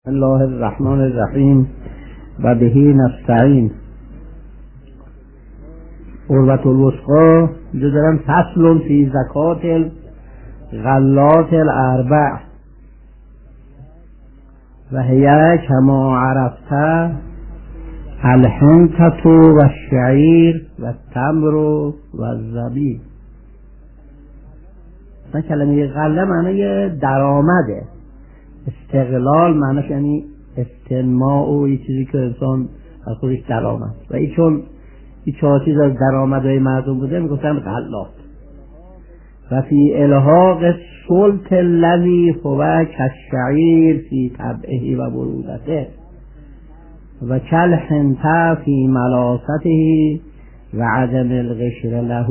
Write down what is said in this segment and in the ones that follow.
الله الرحمن الرحیم و بهی نستعین. عروة الوثقی دارم فصل فی زکات الغلات الاربع و هی کما عرفته الحنطة و الشعیر و التمر و الزبیب. مثلا کلمه غله معنی درآمده، استقلال معنیش یعنی استنماء و یه چیزی که انسان از خودش درآمد و این چون این چهار چیز از درآمدهای مردم بوده میگفتن غلات. و فی الحاق السلط الذی هو کالشعیر فی طبعه و برودته و کالحنطة فی ملاسته و عدم القشر له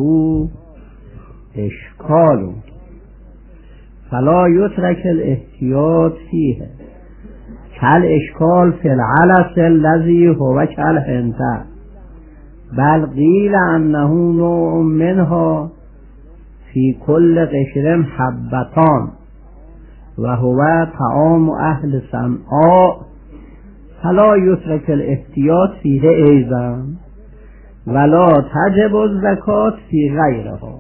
اشکال فلا یترک الاحتیاط فیه کل اشکال فی العلس الذی هو کالحنطة بل قیل انه نوع منها فی کل قشر حبتان و هو طعام اهل صنعاء فلا یترک الاحتیاط فیه ایضا ولا تجب الزکات فی غیرها.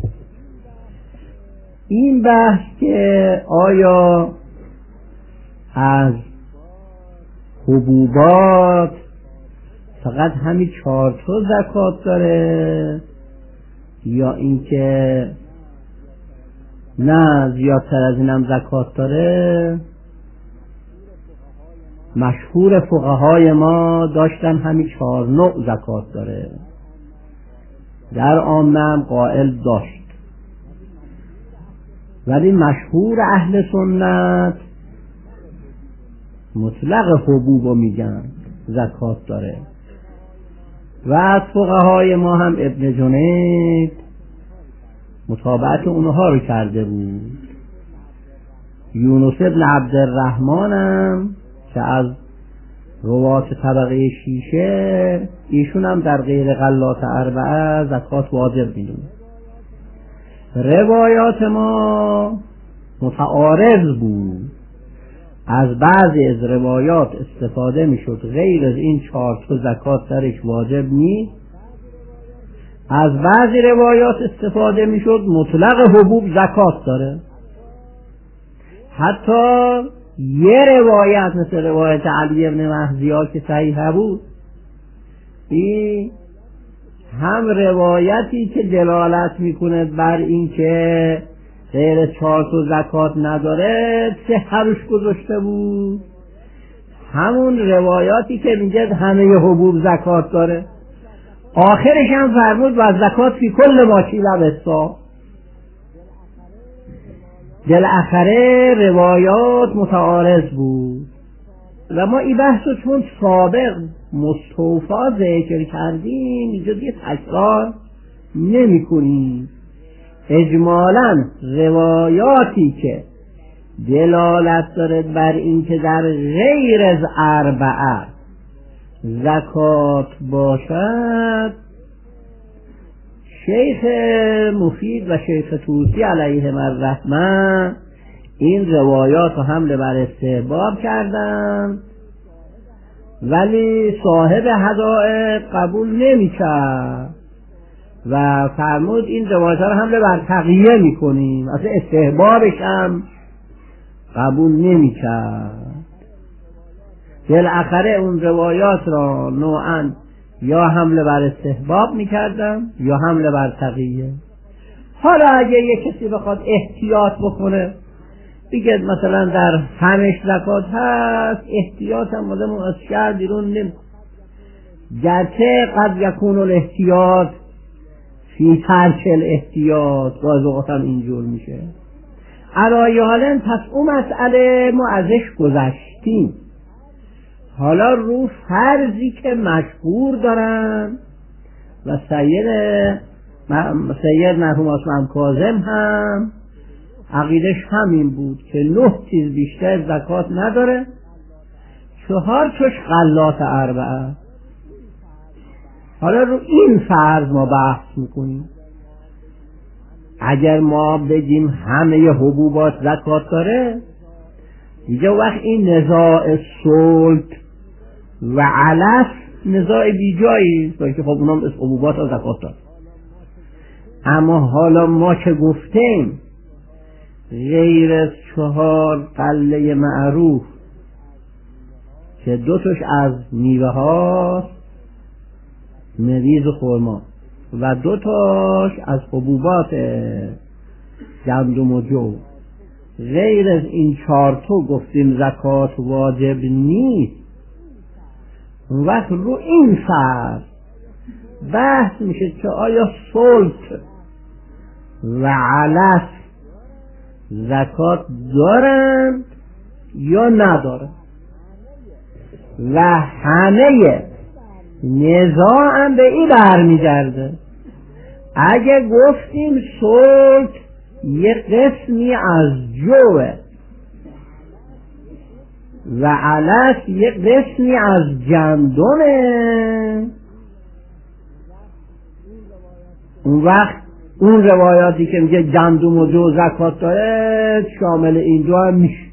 این بحث که آیا از حبوبات فقط همین 4 تا زکات داره یا اینکه نه زیادتر از اینم زکات داره، مشهور فقهای ما داشتن همین 4 نوع زکات داره، در عامه هم قائل داشت، ولی مشهور اهل سنت مطلق حبوبو میگن زکات داره. و از فقهای ما هم ابن جنید متابعت اونها رو کرده بود. یونس ابن عبدالرحمن هم که از روات طبقه 6 ایشون هم در غیر غلات اربعه زکات واجب میدونه. روایات ما متعارض بود، از بعضی از روایات استفاده میشد غیر از این 4 تا زکات درش واجب نیست، از بعضی روایات استفاده میشد مطلق حبوب زکات داره. حتی یه روایت مثل روایت علی ابن مهدی که صحیح بود، این هم روایتی که دلالت میکنه بر این که غیر 4 تا زکات نداره چه حروش گذاشته بود، همون روایاتی که میگه همه حبوب زکات داره. آخرش هم فرمود و زکات فی کل ماشی لبسا. بالاخره روایات متعارض بود و ما این بحث رو چون سابق مستوفا ذکر کردیم اینجا دیگه تکرار نمی کنیم. اجمالاً روایاتی که دلالت داره بر این که در غیر از اربعه زکات باشد، شیخ مفید و شیخ طوسی علیهم الرحمه این روایات رو حمل بر استحباب کردن، ولی صاحب حدائق قبول نمی‌کرد و فرمود این روایات رو حمل بر تقیه میکنیم، اصلا استحبابش هم قبول نمی‌کرد. بالاخره اون روایات را نوعاً یا حمله بر استحباب میکردن یا حمله بر تقیه. حالا اگه یک کسی بخواد احتیاط بکنه بگه مثلا در 5 زکات هست، احتیاط هم مادم از شهر بیرون نمی، گرچه قد یکون الاحتیاط فی ترک الاحتیاط، باز اوقات هم اینجور میشه. علای حالا پس اون مسئله ما ازش گذشتیم، حالا رو فرضی که مشهور دارن و سید مرحوم عثمان کاظم هم عقیدش همین بود که 9 چیز بیشتر زکات نداره، 4 تاش غلات اربعه. حالا رو این فرض ما بحث میکنیم. اگر ما بگیم همه حبوبات زکات داره، دیگه وقت این نزاع سلط و علف نزاع بیجایی است که خب اونام از حبوبات و زکات داد. اما حالا ما که گفتیم غیر از 4 قله معروف که 2 تاش از میوه هاست، مریض و خرما، و 2 تاش از حبوبات گندم و جو، غیر از این 4 تا گفتیم زکات واجب نیست. اون وقت رو این سر بحث میشه که آیا سلط و علف زکات دارند یا ندارند، و همه نزاع هم به این برمیگرده. اگه گفتیم سلط یک قسمی از جوه و علف یک قسمی از گندمه، اون وقت اون روایاتی که میگه گندم و جو زکات داره شامل این دو هم میشه.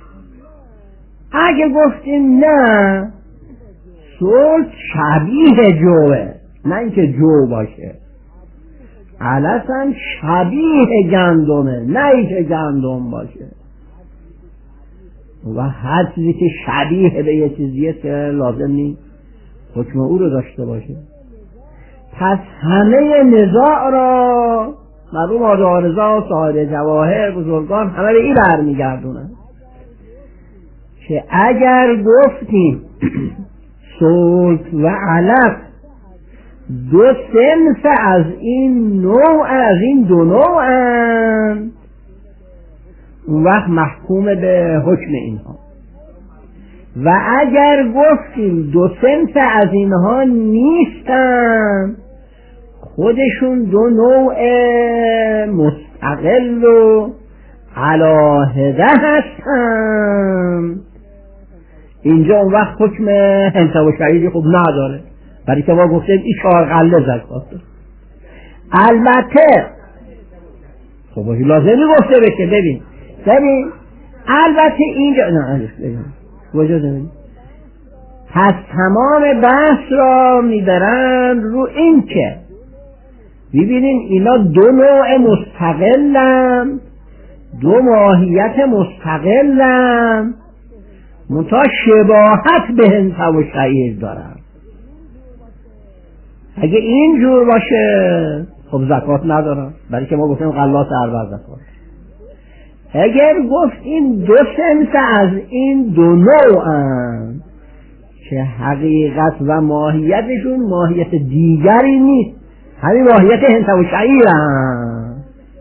اگه گفتیم نه سلط شبیه جوه، نه اینکه جو باشه، علف هم شبیه گندمه، نه اینکه گندم باشه، و هر چیزی که شبیه به یه چیزیه که لازم نیست حکم او رو داشته باشه. پس همه نزاع را مرحوم آدارزا و صاحب جواهر بزرگان همه به این برمیگردونن که اگر گفتیم سلط و علف 2 صنف از این نوع، از این 2 نوعن، اون وقت محکوم به حکم اینها. و اگر گفتیم 2 صنف از اینها نیستن، خودشون 2 نوع مستقل و علاهده هستن، اینجا اون وقت حکم هنته و شعیری خوب نداره، برای که ما گفتیم این 4 قله زکات داره. البته خب لازمی گفته بشه. ببین البته اینجا پس تمام بحث را میبرن رو این که ببینین اینا 2 نوع مستقلن، 2 ماهیت مستقلن، منتها شباهت به هنته و شعیر دارن. اگه اینجور باشه خب زکات ندارن، برای که ما گفتیم غلات اربع زکات. اگر گفتیم 2 صنف از این 2 نوعن که حقیقت و ماهیتشون ماهیت دیگری نیست، همین ماهیت هنته و شعیرن،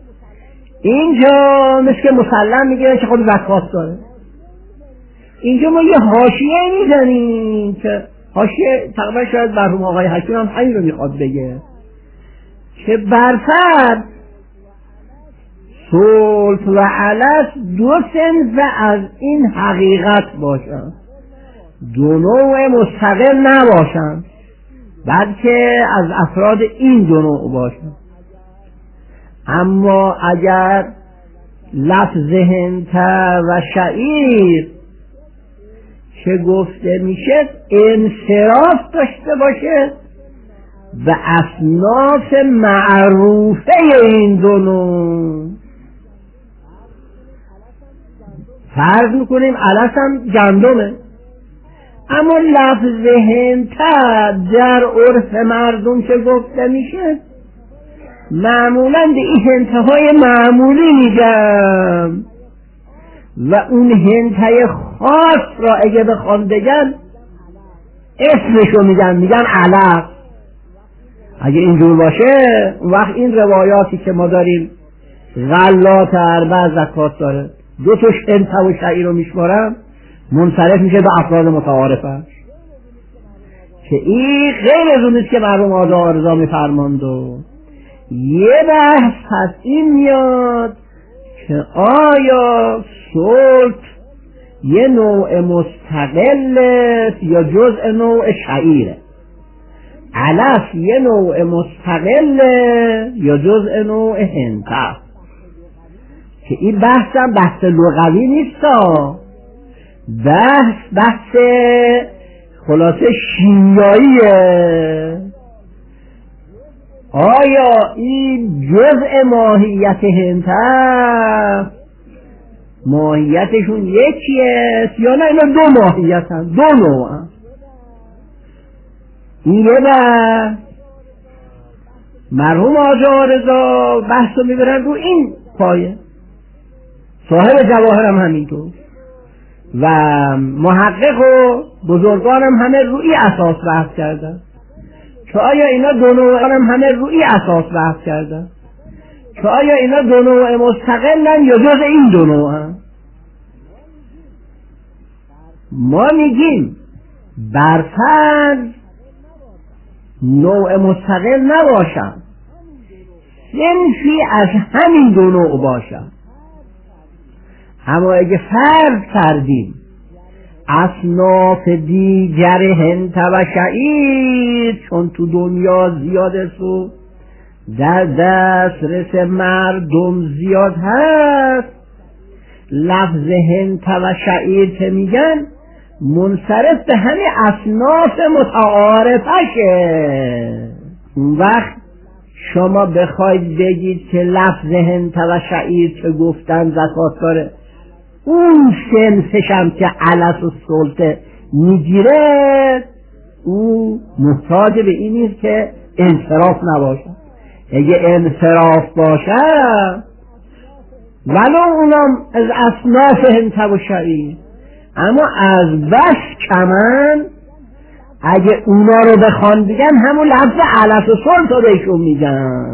اینجا مثل مسلم میگیرن که خود زکات داره. اینجا ما یه حاشیه میزنیم که حاشیه تقریبا شاید مرحوم آقای حکیم هم همین رو میخواد بگه که برفرض سلط و علف 2 صنف از این حقیقت باشن، 2 نوع مستقل نباشن، بلکه از افراد این 2 نوع باشن. اما اگر لفظ هنته و شعیر که گفته میشه انصراف داشته باشه به اصناف معروفه این 2 نوع، فرض میکنیم علف هم گندمه، اما لفظ هنته در عرف مردم که گفته میشه معمولا به این هنته های معمولی میگم، و اون هنته خاص را اگه بخوان بگن اسمشو میگن علف. اگه اینجور باشه اون وقت این روایاتی که ما داریم غلات اربع زکات داره 2 تاش هنته و شعیر رو میشمارم، منصرف میشه به افراد متعارفه که این غیر از اونیست که مرحوم آقا رضا میفرماند. و یه بحث پس این میاد که آیا سلط یه نوع مستقله یا جزء نوع شعیره، علف یه نوع مستقله یا جزء نوع هنته، که این بحث هم بحث لغوی نیست، بحث خلاصه شیمیاییه. آیا این جزء ماهیت هند هست؟ ماهیتشون یکیه یا نه اینا دو ماهیت هست، دو نوع هست؟ این یه بحث. مرحوم آقا رضا بحث رو میبرن رو این پایه، صاحب جواهر هم همینطور و محقق و بزرگانم همه روی اساس بحث کردن که آیا اینا دو نوع همه روی اساس بحث کردن که آیا اینا دو نوع مستقلن یا جز این دو نوع هم؟ ما میگیم برفرض نوع مستقل نباشن، صنفی از همین دو نوع باشن. اما اگه فرض کردیم اصناف دیگر هند و شعیر چون تو دنیا زیاد است و در دسترس مردم زیاد هست، لفظ هند و شعیر که میگن منصرف به همین اصناف متعارفشه. اون وقت شما بخواید بگید که لفظ هند و شعیر که گفتن زکات داره، اون سنفش هم که علف و سلطه میگیره او محتاج به این نیست که انصراف نباشه. اگه انصراف باشه ولو اونم از اصناف هند و شعیر، اما از بس کمن اگه اونا رو بخوان بگن همون لفظ علف و سلطه رو بهشون میگن.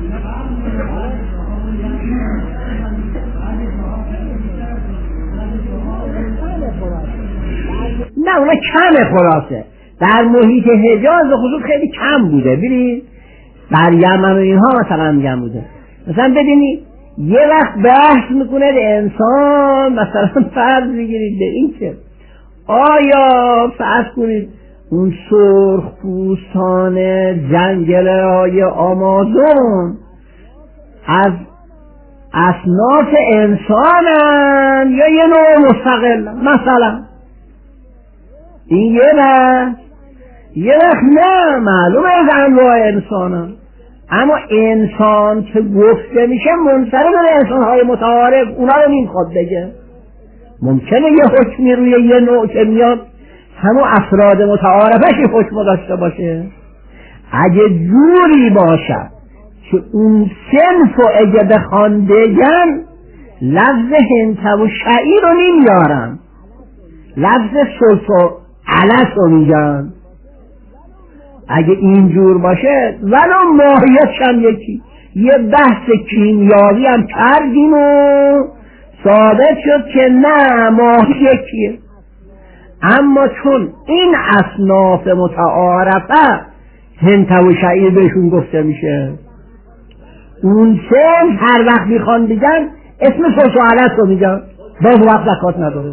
نه اونا کمه، خلاصه در محیط حجاز خصوص خیلی کم بوده. ببینید در یمن و اینها مثلا میگن بوده. مثلا ببینید یه وقت بحث میکنه به انسان، مثلا فرض بگیرید به این که آیا فرض کنید اون سرخ پوستان جنگل های آمازون از اصناف انسانن یا یه نوع مستقل؟ مثلا این یه وقت نه معلومه از انواع انسانن، اما انسان که گفته میشه منصرف به انسانهای متعارف، اونا رو نمیخواد بگه. ممکنه یه حکمی روی یه نوع که میاد همون افراد متعارفش حکم داشته باشه. اگه جوری باشد که اون صنف و اگه بخوان بگن لفظ هند و شعیر رو نمیارن، لفظ سلط و علف رو میگن. اگه اینجور باشه ولو ماهیتش هم یکی. یه بحث کیمیایی هم کردیم و ثابت شد که نه ماهی یکیه، اما چون این اصناف متعارفه هند و شعیر بهشون گفته میشه، اون سن هر وقت میخوان بگن اسم سلط و علف رو میگن، باز وقت زکات نداره.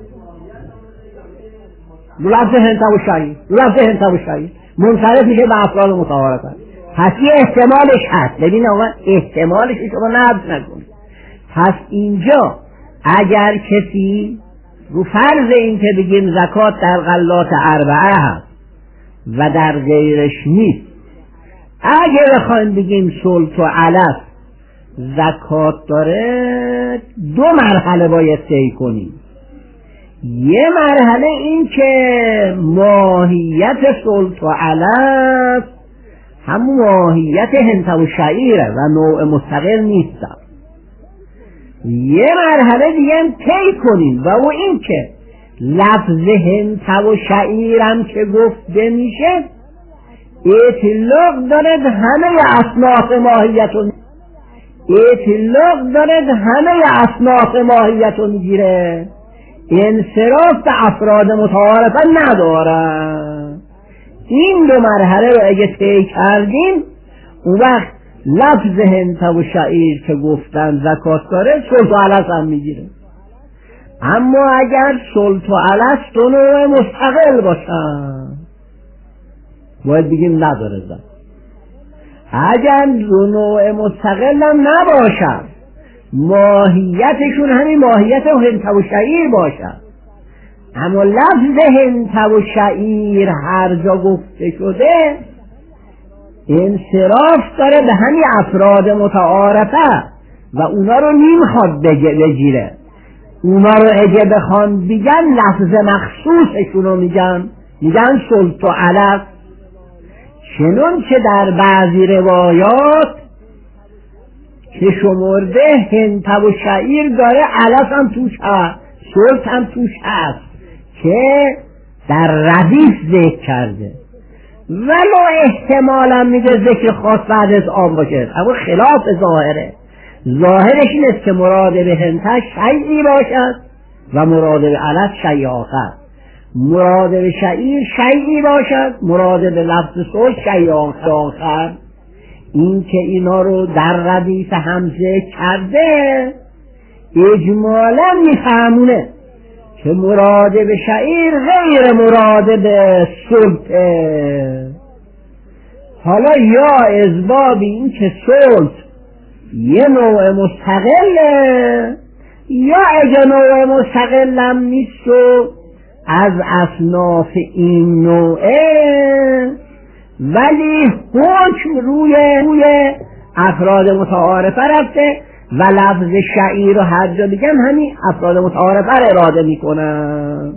لفظ هند و شعیر منصرف میشه به افراد متعارف هست. پس یه احتمالش هست. ببین آقا احتمالش شما نبض نکنید. پس اینجا اگر کسی رو فرض این که بگیم زکات در غلات اربعه هست و در غیرش نیست، اگر بخوایم بگیم سلط و علف زکات داره، دو مرحله باید طی کنیم. یه مرحله این که ماهیت سلط و علف همون ماهیت هند و شعیره و نوع مستقل نیستن. یه مرحله دیگه هم طی کنیم و او این که لفظ هند و شعیرم که گفته میشه اطلاق داره همه اصناف ماهیت رو میگیره، انصراف به افراد متعارفه ندارن. این دو مرحله رو اگه طی کردیم اون وقت لفظ هند و شعیر که گفتن زکات داره سلط و علف هم میگیره. اما اگر سلط و علف دو نوع مستقل باشن باید بگیم نداره زکات. اگر دو نوع مستقل هم نباشن، ماهیتشون همین ماهیت هند و شعیر باشن، اما لفظ هنت و شعیر هر جا گفته شده انصراف داره به همین افراد متعارفه و اونا رو نمیخواد بگیره. اونا رو اگه بخوان بگن لفظ مخصوصشون رو میگن سلط و علف، چنون که در بعضی روایات که شمرده هنت و شعیر داره، علف هم توش هست، سلط هم توش هست که در ردیف ذکر کرده، ولو احتمالا میگه ذکر خاص بعد از آن باشه، اما خلاف ظاهره. ظاهرش این است که مراد به هنت شیئی باشد و مراد به علف شیء آخر، مراد به شعیر شیئی باشد، مراد به لفظ سلط شیء آخر. این که اینا رو در ردیف هم ذکر کرده اجمالا میفهمونه که مراد به شعیر غیر مراد به سلط. حالا یا اسباب این که سلط یه نوع مستقله، یا اگه نوع مستقلم نیست و از اصناف این نوعه، ولی حکم روی افراد متعارفه رفته و لفظ شعیر رو هر جا بگم همین افراد متعارفه رو اراده میکنن.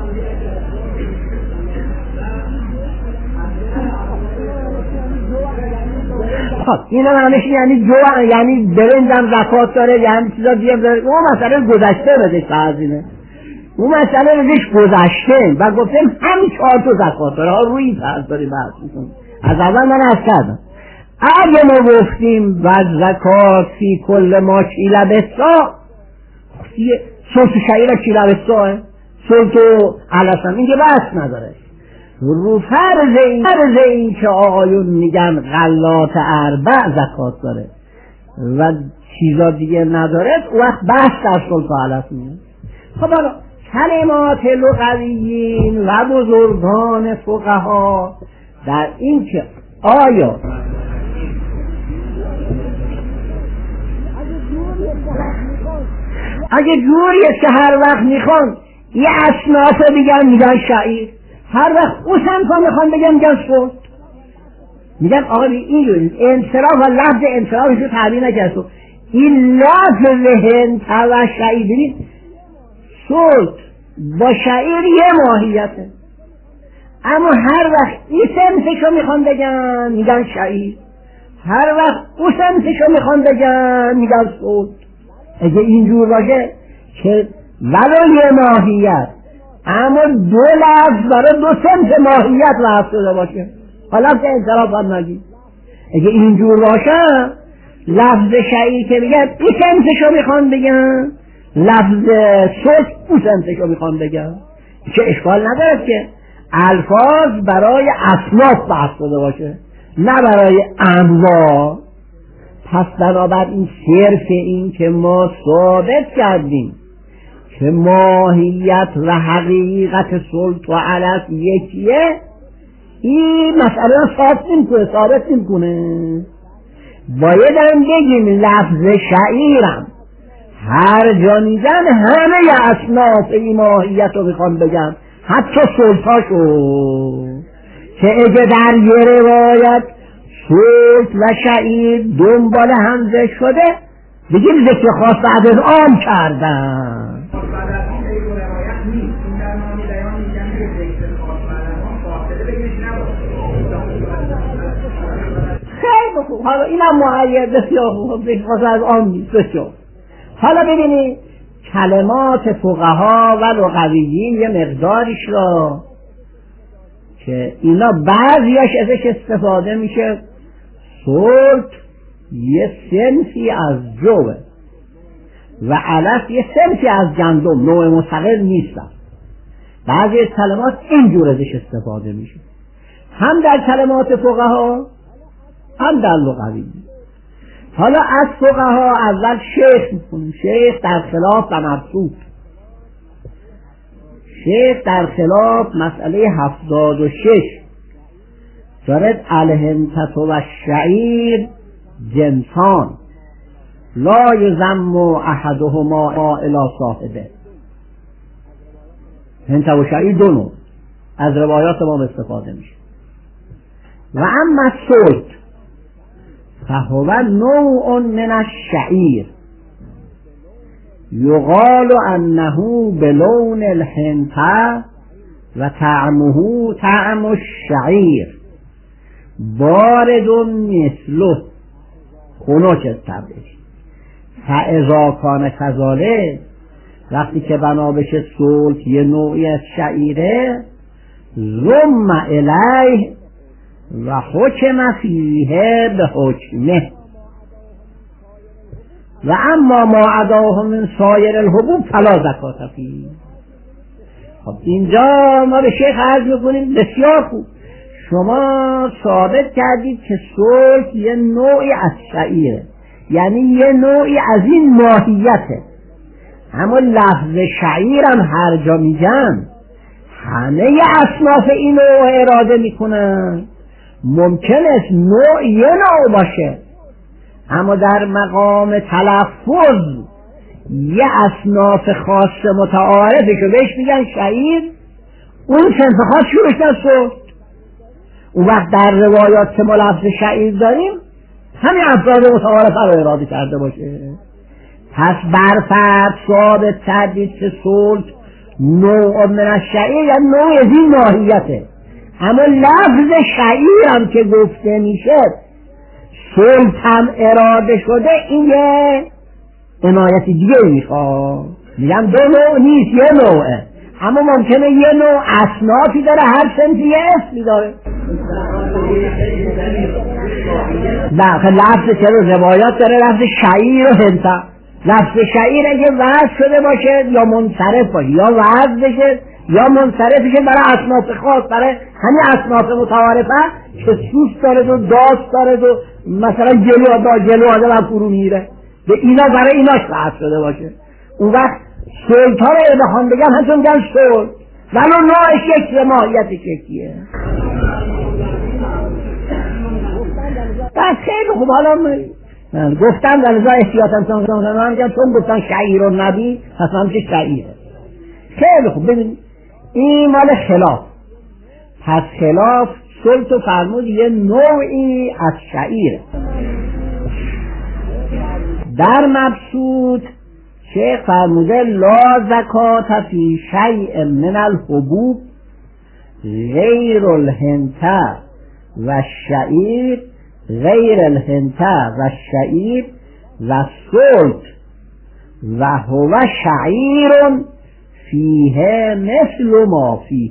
خب این هم همش یعنی یعنی برنجم زکات داره، یعنی چیزا دیگه داره. اون مسئله گذشته بهش فرضینه، اون مسئله بهش گذشته و گفتیم همین 4 تا زکات داره. روی فرض داری بحث میکنیم. از اول من عرض کردم اگه ما گفتیم و زکات فی کل ما کیله بسا، سلط شعیر کیله بسا، سلط و علف این که بحث نداره. رو فرض این که آقایون میگن غلات اربع زکات داره و چیزا دیگه نداره، اون وقت بحث در سلط و علف میاد. خب حالا کلمات لغویین و بزرگان فقها در این که آیا اگه جوریه که هر وقت میخوان یه اصناف میگن شعیر، هر وقت او سنفا میخوان میگن سلط، میگن آقا این انصراف و لفظ انصرافش رو تعبیر نکرد. این لفظ هنت و شعیر سلط با شعیر یه ماهیته، اما هر وقت این سنفشو میخوان بگن میگن شعیر، هر وقت او سنفشو میخوان بگن میگن سلط. اگه اینجور باشه که ولو یه ماهیت اما 2 لفظ برای 2 سنف ماهیت وصف شده باشه، حالا که انصراف هم نگید. اگه اینجور باشه لفظ شعیر که میگن این سنفشو میخوان بگن، لفظ سلط او سنفشو میخوان بگن، که اشکال نداره که الفاظ برای اصناف بحث شده باشه نه برای انواع. پس بنابراین صرف این که ما ثابت کردیم که ماهیت و حقیقت سلط و علف یکیه، این مسئله رو ثابت نمی‌کنه. باید هم بگیم لفظ شعیرم هر جا میزن همه اصناف این ماهیت رو بخوام بگم، حتی سلطاشو، که اگه در یه روایت سلط و شعیر دنبال هم ذکر شده بگیم ذکر خاص بعد از آن کردن. خیلی خوب، حالا اینم معید بسیار خوب، ذکر خاص از آن نیست. بسیار حالا ببینید کلمات فقها و لغویین یه مقداریش را که اینا بعضیاش ازش استفاده میشه. سلط یه صنفی از جوه و علف یه صنفی از گندم، نوع مستقل نیستن. بعضی از کلمات اینجور ازش استفاده میشه، هم در کلمات فقها هم در لغویین. حالا از فقها اول شیخ میکنیم. شیخ در خلاف و مبسوط. شیخ در خلاف مسئله 76 دارد الهنت و شعیر جنسان لا یذم احدهما الی صاحبه. هنته و شعیر دو نوع از روایات ما استفاده میشه. و اما السلط فهو نوع من الشعیر یقال انه بلون الحنطه و طعمه طعم الشعیر بارد مثله خنک الطبع فاذا کان کذالک وقتی که بنا بشه سلط یه نوعی از شعیره ضم الیه و حکم فیه به حکمه و اما ما عداه من سایر الحبوب فلا زکات فیه. خب اینجا ما به شیخ عرض میکنیم بسیار خوب شما ثابت کردید که سلط یه نوعی از شعیره، یعنی یه نوعی از این ماهیته. اما لفظ شعیر هم هر جا میگن همه اصناف اینو اراده میکنن. ممکن است نوع یه نوع باشه اما در مقام تلفظ یه اصناف خاص متعارفشو بهش میگن شعیر، اون صنف خاص شروعش نسود. اون وقت در روایات که ما لفظ شعیر داریم همین افراد متعارفه رو اراده کرده باشه. پس برفرد ثابت کردید که سلط نوع من الشعیر یا نوع از این ماهیته. اما لفظ شعیر هم که گفته میشه سلط هم اراده شده، این یه عنایتی دیگه میخواد. میگم دو نوع نیست یه نوعه، اما ممکنه یه نوع اصنافی داره هر صنفی یه اسمی داره. نه لفظ چرا روایات داره لفظ شعیر و هنته. لفظ شعیر اگه وضع شده باشه یا منصرف باشه یا وضع بشه یا منصرف بشه برای اصناف خاص، برای همین اصناف متعارفه که سوس داره و داست داره و مثلا جلو آدم هم فرو میره به اینا، برای ایناش وضع شده باشه. اون وقت سلط ها رو بخوام بگم همچون میگن سلط ولو نوعش یک ماهیت یکیه. بس خیلی خوب. حالا گفتم در ازای احتیاطم چون گفتن شعیر و نبی پس هم که شعیره. خیلی خوب. ببینید این مال خلاف. پس خلاف سلط و فرمود یه نوعی از شعیره. در مبسوط شیخ فرموده لا زکات فی شیء من الحبوب غیر الهنته و الشعیر غیر الهنته و الشعیر و سلط و هو شعیر فیه مثل ما فیه.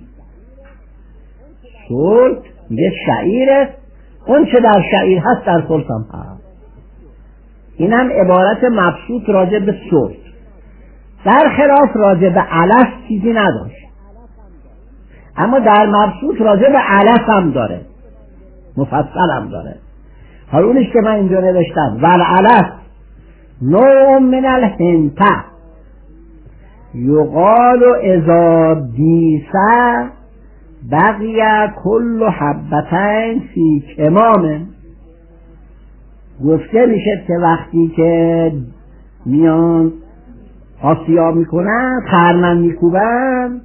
سلط میگه شعیره، اون چه در شعیر هست در سلط هم هست. این هم عبارت مبسوط راجع به سلط. در خلاف راجع به علف چیزی نداشت، اما در مبسوط راجع به علف هم داره، مفصل هم داره. حالا اونش که من اینجا نوشتم والعلف نوع من الهنته یقال اذا دیسه بقی کل حبتین فی کمامه. گفته میشه که وقتی که میان آسیا میکنن خرمن میکوبن،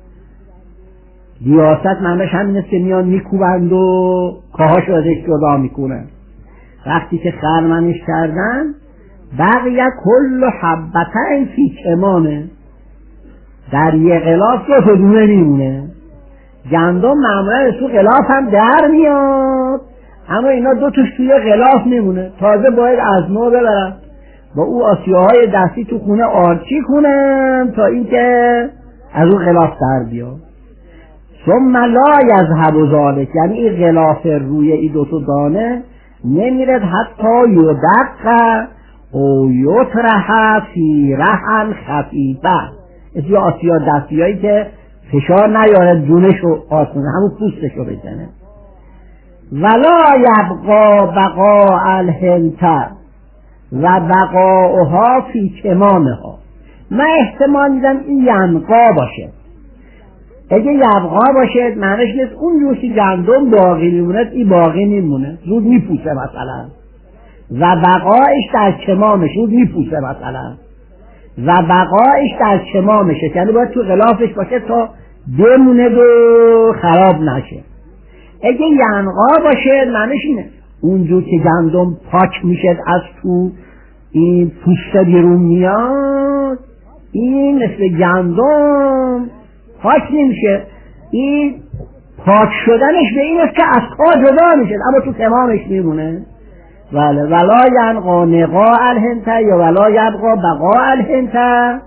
دیاست معنیش همین است که میان میکوبند و کاهاش ازش جدا میکنن. وقتی که خرمنش کردن بقی کل حبتین فی کمامه، در یه غلاف دو تا دونه میمونه. گندم معمولا تو غلاف هم در میاد اما اینا دو تاش توی غلاف میمونه، تازه باید از نو ببرن با او آسیاهای دستی تو خونه آرچی کنن تا اینکه از اون غلاف در بیاد. ثم لا یذهب ذلک، یعنی این غلاف روی این دو تا دانه نمیرد حتی یدق او یطرح فی رحم خفیفه، از آسیا دستی هایی که فشار نیاره جونشو آسونه، همون پوستشو بزنه. ولا یبقا بقاء الهنته و بقاؤها فی کمامها. من احتمال میدم این ینقا باشه. اگه یبقا باشه معنیش نیست اون جوشی گندم باقی میمونه، این باقی میمونه زود میپوسه مثلا، و بقایش در کمامش زود میپوسه مثلا، و بقایش در کمامشه، یعنی باید تو غلافش باشه تا بمونه و خراب نشه. اگه ینقا باشه معنیش اینه اونجور که گندم پاک میشه از تو این پوست بیرون میاد، این مثل گندم پاک نمیشه. این پاک شدنش به این است که از پا جدا میشه اما تو تمامش میمونه. ولی ولا ینقا نقا الهنته یا ولا یبقا بقا الهنته،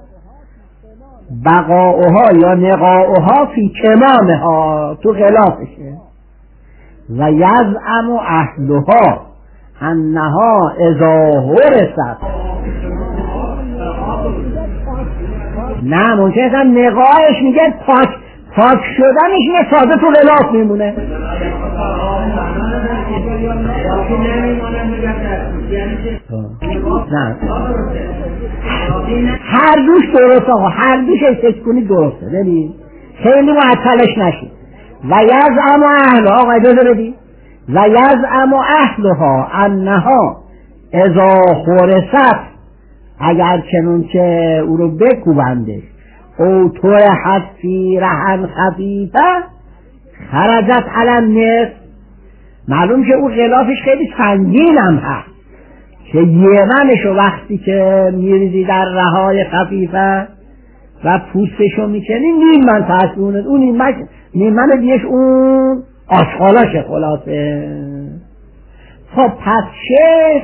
بقاؤها یا نقاؤها فی کمامها، تو غلافشه. و یزعم اهلها انها اذا هرست، نه منشه نقایش میگه پاک شدنش یه ساده تو غلاف میمونه. نه هر دوش درست آقا، هر دوش فکر کنید درسته، ببین خیلی معطلش نشید. و یزعم اهلها، آقا اجازه بدید، و یزعم اهلها انها اذا خرست، اگر چنون که او رو بکوبندش او طرحت فی رهن خفیفه خرجت علی النصف، معلوم که او غلافش خیلی سنگین هم هست که یمنشو وقتی که میریزی در رهای خفیفه و پوستشو میکنی نیم من تحصیلونت، اون نیم من دیش اون آشغالاشه خلاصه. خب پس شیخ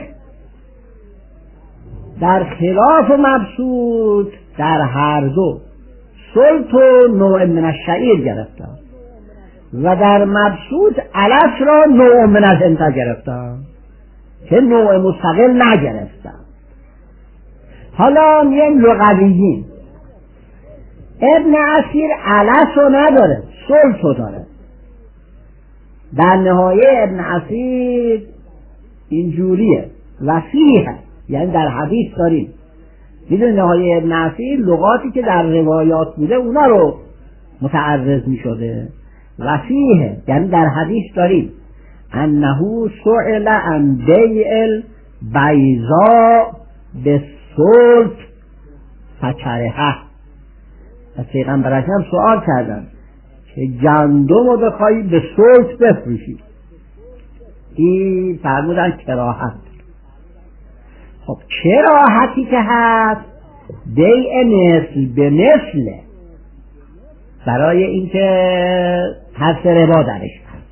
در خلاف و مبسوط در هر دو سلط و نوع من الشعیر گرفتم و در مبسوط علف را نوع من الهنته گرفتم که نوع مستقل نگرفتم. حالا میگم لغویین، ابن اثیر علف رو نداره، سلط رو داره. در نهایه ابن اثیر اینجوریه وفیه، یعنی در حدیث داریم میدون نهایه ابن اثیر لغاتی که در روایات بوده اونا رو متعرض می شده. وفیه یعنی در حدیث داریم انه سئل عن بیع البیضاء بالسلط فکرهه، از پیغمبرش هم سؤال کردن که گندم رو بخوایی به سلط بفروشی، این فرمودن کراهت. خب کراهتی که هست بیع مثل به مثل، برای اینکه حرف ربا درش هست.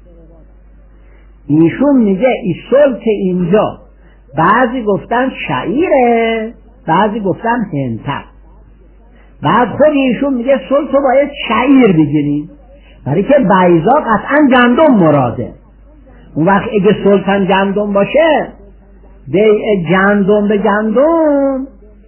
ایشون میگه این سلط اینجا بعضی گفتن شعیره، بعضی گفتن هنته. بعد خود ایشون میگه سلط رو باید شعیر بگیریم برای که بیضا قطعا گندم مراده. اون وقت اگه سلطن گندم باشه بیع گندم به گندم،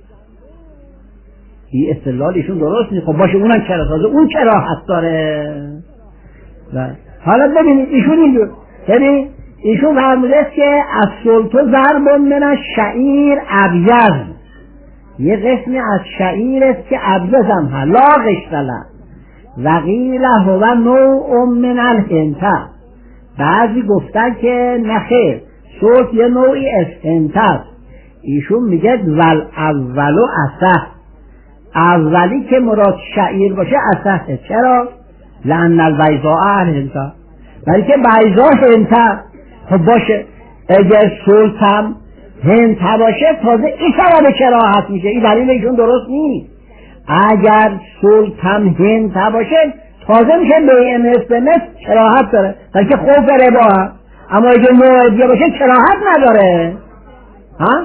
این استدلال ایشون درست نیست. خب باشه اونم کراهت، اون کراهت داره. حالا ببینید ایشون اینجور، ببین ایشون فرموده است که از سلطه ضرب من الشعیر ابیض، یه قسمی از شعیر است که ابیض هم هست لا غشله و قیل هو نوع من الهنته. بعضی گفتن که نخیر سلط یه نوعی از هنته است. ایشون میگه ول اولو اصح، اولی که مراد شعیر باشه اصحه. چرا؟ لأن البیضاء الهنته، ولی که بیضا هنته. خب باشه اگر سلط هم هنته باشه تازه این سبب کراهت میشه، این دلیل ایشون درست نیست. اگر سلط هم هنته باشه تازه میشه بیع مثل به مثل کراهت داره، ولی که خوف ربا هم. اما اگر نوع دیگه باشه کراهت نداره. ها؟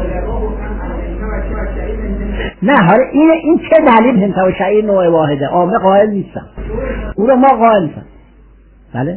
نه حالا این چه دلیل هنته و شعیر نوع واحده؟ عامه قائل نیستم، اون رو ما قائل نیستم. بله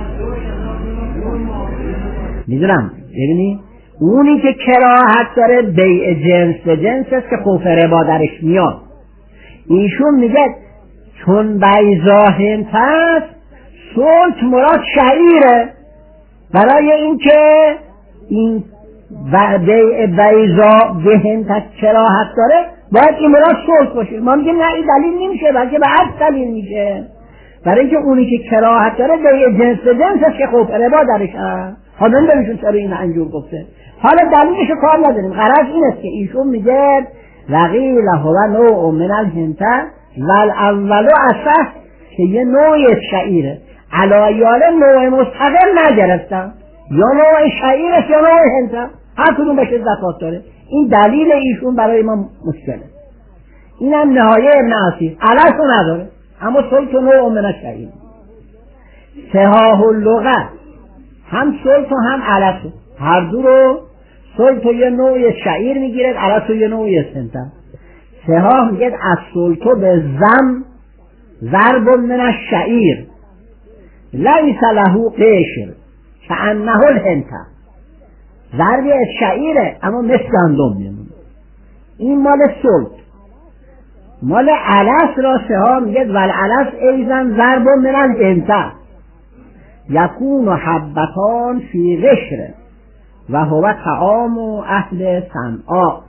میدونم. ببینی اونی که کراهت داره بیع جنس به جنس است که خوف ربا درش میاد. ایشون میگه چون بیضا هنته است سلط مراد شعیره، برای اینکه این بیع بیضا به هنته کراهت داره باید این مراد سلط باشه. ما میگیم نه این دلیل نمیشه، بلکه به عکس دلیل میشه، برای اینکه اونی که کراهت داره بیع جنس به جنس است که خوف ربا درش هست. حالا نمیشون چرا این انجور گفته، حالا دلیلش کار نداریم. غرض این است که ایشون میگه وقیل هو نوع من الهنته والاولو اصح که یه نوع شعیره، علایال نوع مستقل نگرفتم، یا نوع شعیرش یا نوع هنتا، هر کدوم بشه زکات داره. این دلیل ایشون برای ما مشکله. اینم نهایه ابن عصیر علفو نداره، اما سلط و نوع من الشعیر. صحاح اللغت هم سلط و هم علف، هر دو رو سلط و یه نوع شعیر میگیره، علف و یه نوع سنتا. صحاح میگه از سلطو به زم ضرب من الشعیر لیس له قشر کأنه الهنتا. ضربی از شعیره اما مثل گندم میمونه. این مال سلط. مال علف را صحاح میگه والعلف ایضا ضرب من الهنتا یکون حبتان فی قشر و هو طعام اهل صنعا.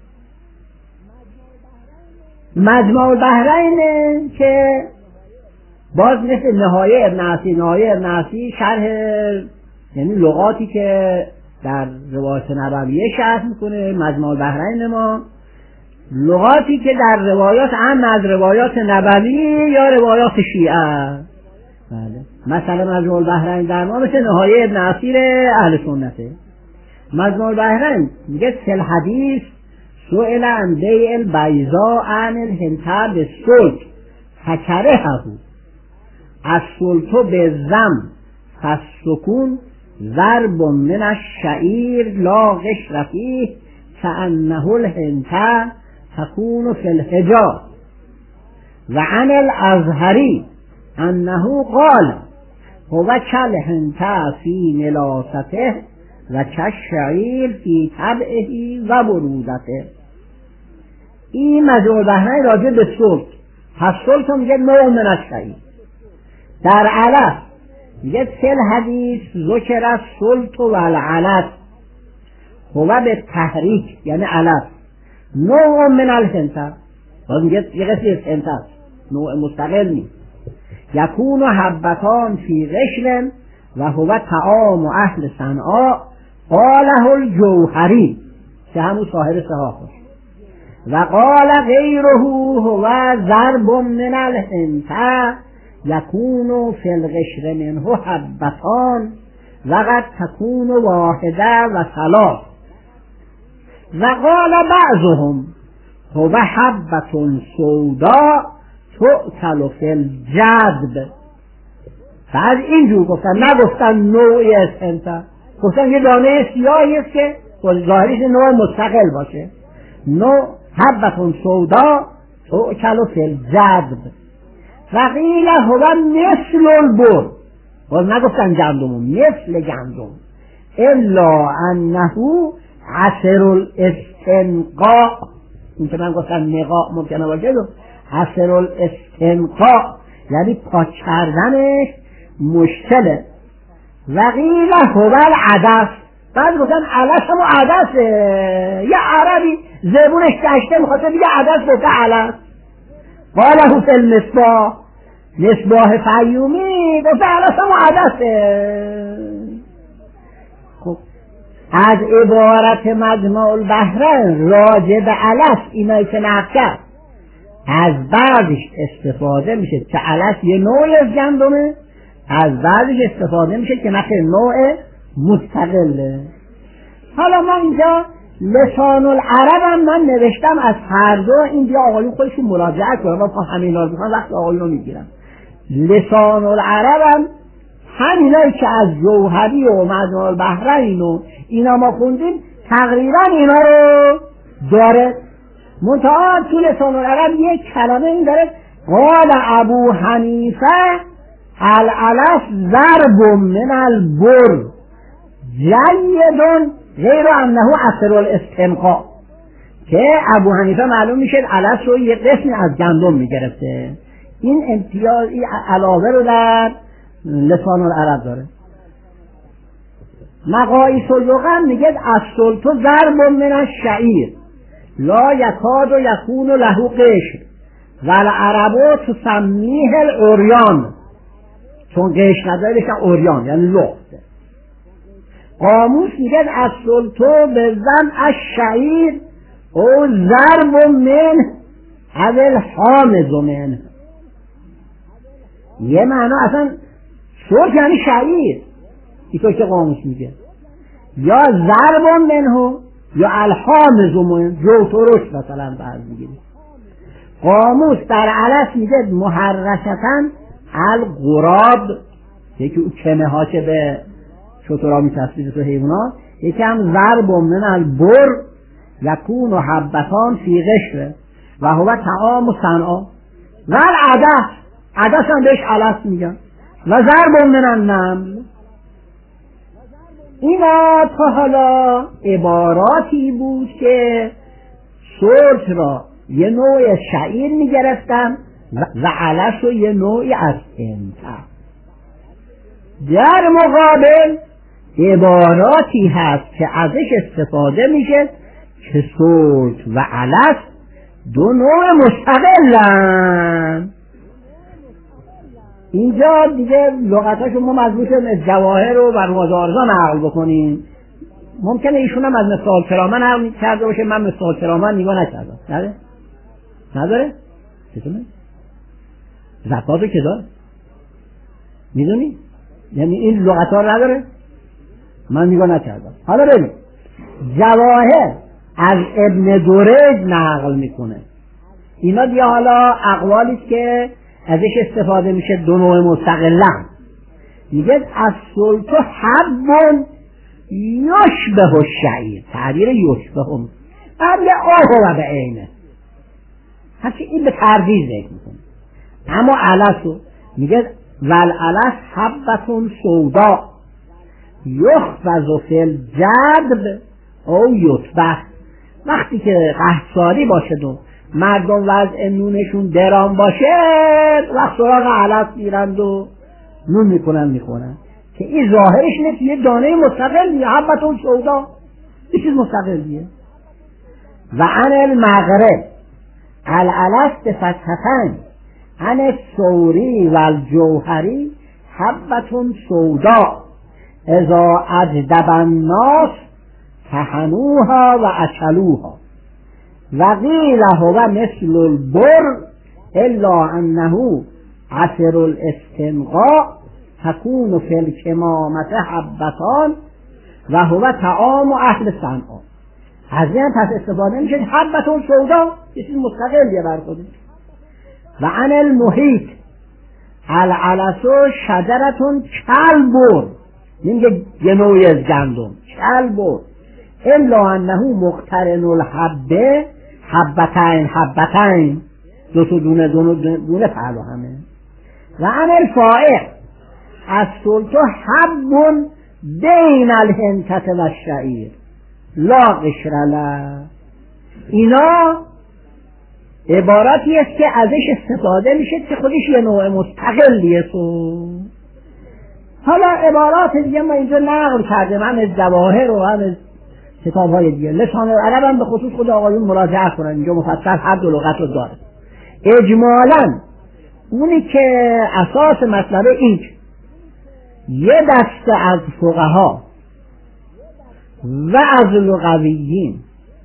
مجمع البحرین که باز مثل نهایه ابن عصیر، نهایه ابن عصیر شرح یعنی لغاتی که در روایت نبویه شرح میکنه. مجمع البحرین ما لغاتی که در روایات هم از روایات نبوی یا روایات شیعه. بله. مثلا مجمع البحرین در ما مثل نهایه ابن عصیر اهل سنته. مجمع البحرین میگه سل حدیث سئل عن بیع البیضاء عن الهنتا بالسلط فکرهه السلط بالضم فالسکون ضرب من الشعیر لا قشر فیه کأنه الهنتا تكون في الحجاز. و عن الازهری انه قال هو کالهنتا فی ملاسته و کالشعیر فی طبعه و برودته. این مجموع البحرین راجع به سلط. پس سلط میگه نوع من الشعیر. در علف میگه سل حدیث ذکر السلط و العلف هو به تحریک یعنی علف نوع من الهنتا. باز میگه یه قسمی از هنتا نوع مستقل نیست. یکون حبتان فی قشر و هو طعام اهل صنعا قاله الجوهری که همون صاحب صحاح و قال غیره هو ضرب من الهنتا یکون فی القشر منه حبتان و قد تکون واحده و ثلاث. و قال بعضهم هو حبة سوداء تؤکل فی الجذب. بعد اینجور گفتن، نگفتن نوعی از هنتا، گفتن یه دانه سیاهی است که ظاهریش نوع مستقل باشه. نوع حبة سوداء تؤکل فی الجذب. و قیل هو مثل البر، باز نگفتن گندم، مثل گندم، الا انه عصر الاستنقاء. این که من گفتم نقاء ممکنه باشه، عصر الاستنقاء یعنی پاک کردنش مشکله. و قیل هو العدس، بعد گفتن علس هم عدسه. یه عربی زبونش گشته میخواسته دیگه عدس گفته علس. قاله فی المصباح، مصباح فیومی گفته علس هم عدسه. خب از عبارت مجمع البحرین راجع به علس اینایی که نقل کرد از بعدش استفاده میشه که علس یه نوعی از گندمه، از بعدش استفاده میشه که نخیر نوع مستقله. حالا من اینجا لسان العرب هم من نوشتم از هر دو، اینجا آقایون خودشون مراجعه کنم، من همین رو میخوام وقت آقایون رو میگیرم. لسان العرب هم همینایی که از جوهری و مجمع البحرین و اینا ما خوندیم تقریبا اینا رو داره. منتها تو لسان العرب یک کلمه این داره، قال ابو حنیفه العلف ضرب من البر جید غیر انه عصر الاستنقاء، که ابو حنیفه معلوم میشه علف رو یه قسمی از گندم میگرفته. این امتیاز علاوه رو در لسان العرب داره. مقایس اللغت میگه السلط ضرب من الشعیر لا یکاد و یکون له قشر و العرب تسمیه العریان، چون قشر نداره بشه عریان یعنی لخت. قاموس میگه السلط بزن الشعیر او ضرب من اول حامز منه. یه معنا اصلا صلح یعنی شعیر، اینطور که قاموس میگه، یا ضرب منه یا الحامز منه، جو ترش مثلا بعض میگه. قاموس در علس میگه محرشتن الغراب، یکی اون کمه ها که به شترها میچسبید تو حیوانات، یکی هم ضرب من البر یکون و حبتان فی قشره و هو طعام و صنعا و العدس، عدس هم بهش علس میگن، و ضرب من النمل. اینا تا حالا عباراتی بود که سرخ را یه نوع شعیر میگرفتن و علس رو یه نوعی از انتر. در مقابل عباراتی هست که ازش استفاده میشه که سرخ و علس دو نوع مستقلن. اینجا دیگه لغتاشو ما مجبور شدیم جواهر رو بر مزارزان نقل بکنیم. ممکنه ایشون هم از مثال کرامن نقل کرده باشه، من مثال کرامن نگاه نکردم. نداره؟ چطوره؟ زکاتو که داره، میدونی؟ یعنی این لغتا رو نداره؟ من نگاه نکردم. حالا ببین، جواهر از ابن درج نقل میکنه. اینا دیگه حالا اقوالیست که ازش استفاده میشه دو نوع مستقلن. میگه از سلطه حبون یشبه الشعیر، تعبیر یشبه هم قبل آه و به عینه، هرچی این به تردید ذکر میکنه. اما علسو میگه والعلس حبتون سودا یخفض فی الجدب او یطبخ. وقتی که قحطسالی باشه و مردم وضع نونشون درام باشه، وقت سراغ علس میرند و نون میخورن که این ظاهرش نیست، یه دانه مستقلیه، حبتون سودا یه چیز مستقلیه. و عن المغرب العلس بفتحتن عن الثوری و الجوهری حبتون سودا اذا اجدب الناس فحنوها و اکلوها و قیل هو مثل البر الا انه عصر الاستنقاء تكون فی الکمامة حبتان و هو طعام اهل صنعا. از این پس استفاده میشه حبتون سودا یه چیز مستقلیه بر خودش. و عن المحیط العلس شجرتون کلبر، میگه یه نوعی از گندم کلبر الا انه مقترن الحبه حبتین دو دونه پهلو همه. و عن الفائق از سلطه حبون بین الهنتت و الشعیر لا قشر له. اینا عبارتی است که ازش استفاده میشه که خودش یه نوع مستقلیه. حالا عبارات دیگه ما اینجا نقل کردیم، هم از جواهر و هم از کتاب های دیگه. لسان العرب هم به خصوص خود آقایون مراجعه کنن، اینجا مفصل هر دو لغت رو داره. اجمالاً اونی که اساس مسئله این یه دسته از فقها و از لغویین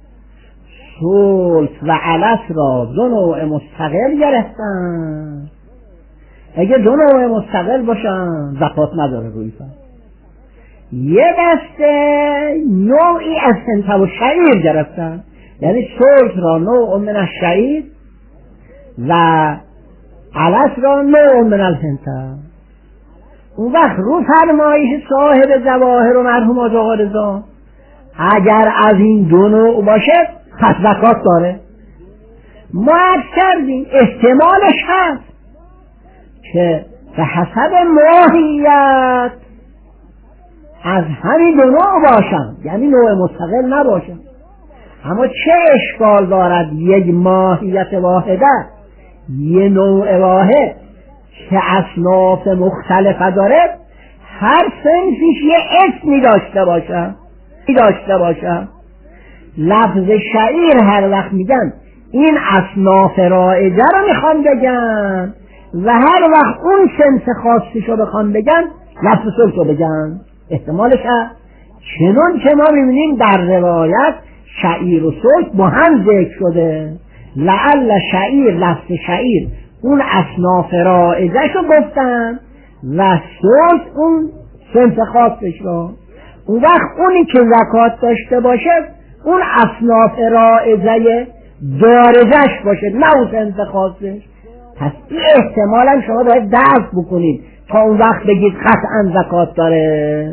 سلط و علس را دو نوع مستقل گرفتن. اگه دو نوع مستقل باشن زکات نداره روی فرد. یه دسته نوعی از هنته و شعیر گرفتن، یعنی سلط را نوع من الشعیر و علس را نوع من الهنته. اون وقت رو فرمایش صاحب جواهر و مرحوم آقا رضا اگر از این دو نوع باشه پس زکات داره. ما عرض کردیم احتمالش هست که به حسب ماهیت از همین دو نوع باشن، یعنی نوع مستقل نباشن. اما چه اشکال دارد یک ماهیت واحده، یه نوع واحد که اصناف مختلفه داره، هر صنفیش یه اسمی داشته باشه. لفظ شعیر هر وقت میگن این اصناف رایجه رو میخوان بگن و هر وقت اون صنف خاصیش رو بخوان بگن لفظ سلط رو بگن. احتمالش هست. چنان که ما میبینیم در روایت شعیر و سلط با هم ذکر شده، لعل شعیر، لفظ شعیر اون اصناف رائجش رو گفتن و سلط اون صنف خاصش رو. اون وقت اونی که زکات داشته باشه اون اصناف رائجه دارجش باشه، نه اون صنف خاصش. پس این احتمالا شما باید درک بکنید تا اون وقت بگید قطعا زکات داره.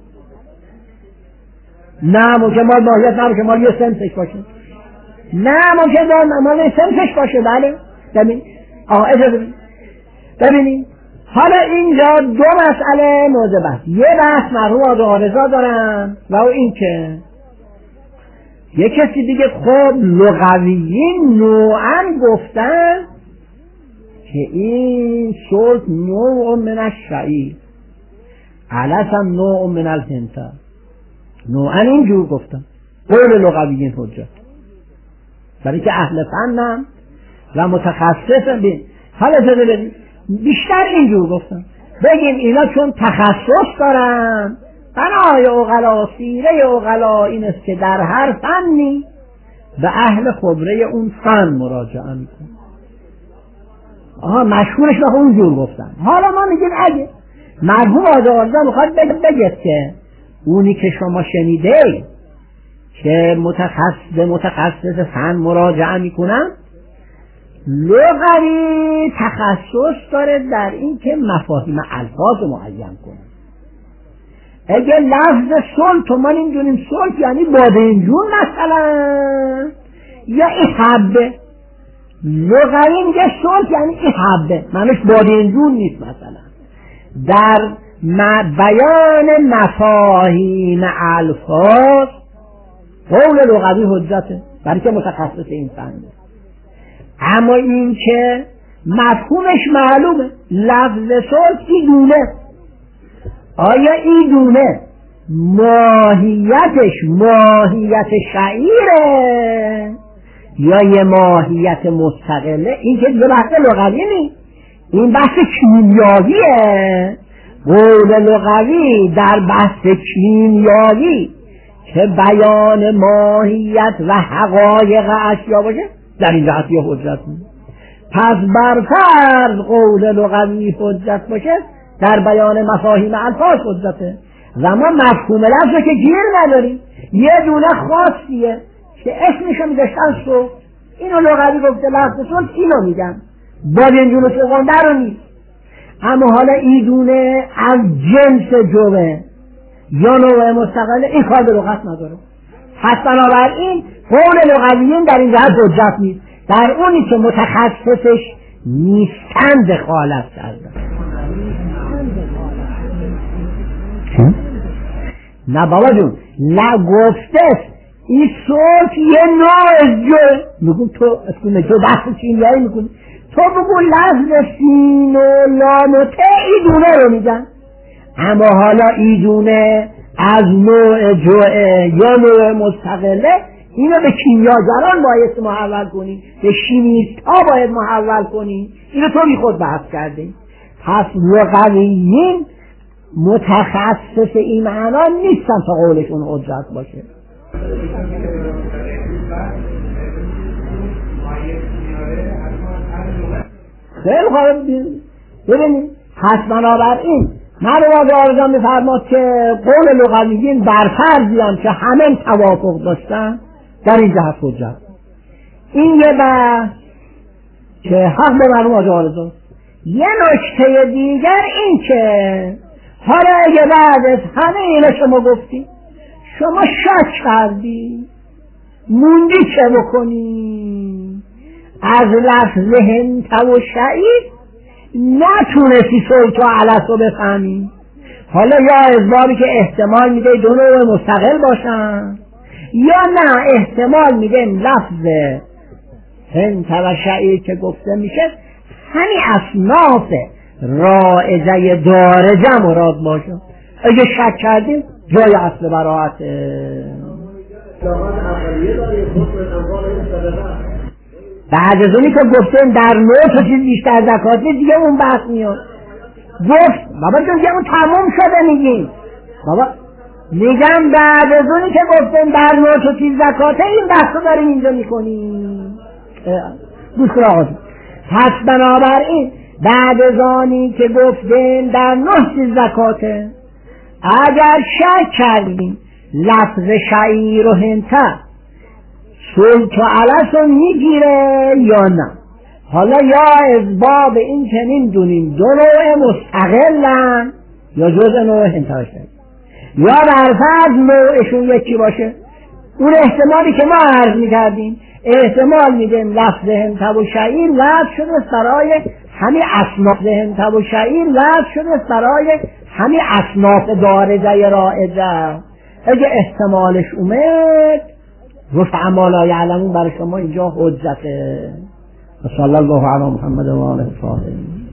نه ممکن ماهیت نباشه، مال یه صنفش باشه. نه ممکن مال یه صنفش باشه. بله اجازه ببینید. حالا اینجا دو مسئله موضوع بحث. یه بحث مرحوم آقای عارضا دارن و او این که یه کسی دیگه خب لغویین نوعا گفتن که این سلط نوع من الشعیر، علف هم نوع من الحنطه. نوعا اینجور گفتن، قول لغویین حجت، برای که اهل فنم و متخصصن. حالا اجازه بدید بیشتر اینجور گفتن بگیم اینا چون تخصص دارن، بنای عقلا سیره عقلا این است که در هر فنی به اهل خبره اون فن مراجعه میکن. مشهورش به اونجور گفتن. حالا ما میگیم اگه مرحوم آزادزا میخواد بگید که اونی که شما شنیده که متخصص فن مراجعه میکنن لغوی تخصص داره در این که مفاهیم الفاظ معین کنه. اگه لفظ سلط ما نمیدونیم سلط یعنی بادنجون مثلا یا احبه، لغوی میگه سلط یعنی احبه، معنیش بادنجون نیست. مثلا در بیان مفاهیم الفاظ قول لغوی حجته برای که متخصص این فنه. اما این که مفهومش معلومه، لفظ سلط ایدونه، آیا ایدونه ماهیتش ماهیت شعیره یا یه ماهیت مستقله؟ این که دیگه بحث لغوی نیست، این بحث کیمیاییه. قول لغوی در بحث کیمیایی که بیان ماهیت و حقایق اشیا باشه در این جهت یه حجت نیست. پس برفرض قول لغوی حجت باشه در بیان مفاهیم الفاظ حجته و ما مفهوم لفظ که گیر نداریم. یه دونه خاصیه که اسمشو میذاشتن سلط، اینو لغوی گفته لفظ سلط، اینو میگن بادنجون و سوگنده رو نیست. اما حالا این دونه از جنس جوه یا نوع مستقله این کار به لغت نداره. پس بنابراین قول لغویین در این جهت حجت نیست، در اونی که متخصصش نیستن دخالت کردن. نه بابا جون، نه گفته این صوت یه نوع جوه، میگون تو اسکونه جو بحث کیمیایی میکنی، تو بگو لفظ سین و لام و ته ایدونه رو میگن. اما حالا ایدونه از نوع جوه یا نوع مستقله اینو به کیمیاگران باید محول کنی، به شیمیست ها باید محول کنی. اینو تو بی خود بحث کردی. پس لغویین متخصص این معنا نیستن تا قولشون حجت باشه. خیلی خوب ببینید. پس بنابراین مرحوم آزادزا میفرماد که قول لغویین برفرضیان که همه توافق داشتن در این جهت حجت. این یه بحث که حق به مرحوم آزادزا. یه نکته دیگر این که حالا اگه بعد از همه اینو شما گفتی، شما شک کردی، موندی چه بکنی؟ از لفظ هنته و شعیر نتونستی صوت و علف رو بفهمی. حالا یا ازبابی که احتمال میده دو نوع مستقل باشن، یا نه احتمال میده لفظ هنته و شعیر که گفته میشه همین اصناف رائجه دارجه مراد باشه. اگه شک کردیم جای اصل براعت بعد از اونی که گفتیم در نوع تو چیز بیشتر زکات نیست دیگه اون بحث میاد. گفت بابا جون که اون تموم شده. میگیم بابا میگم بعد از اونی که گفتیم در نوع تو چیز زکاته این بحث رو داریم اینجا میکنیم. گوش کن آقا. پس بنابراین بعد از آنی که گفتیم در 9 چیز زکاته، اگر شک کردیم لفظ شعیر و هنته سلط و علس میگیره یا نه، حالا یا از باب این که نمیدونیم 2 نوع مستقلن یا جزء نوع هنته باشه، یا برفرض نوعشون یکی باشه. اون احتمالی که ما عرض میکردیم، احتمال میدیم لفظ هنته و شعیر لفظ شده برای همین اصناف، هنته و شعیر لفظ شده برای همین اصناف دارجه رائجه. اگه احتمالش اومد رفع ما لا یعلمون برای شما اینجا حجته. صلی الله علی محمد و آله الطاهرین.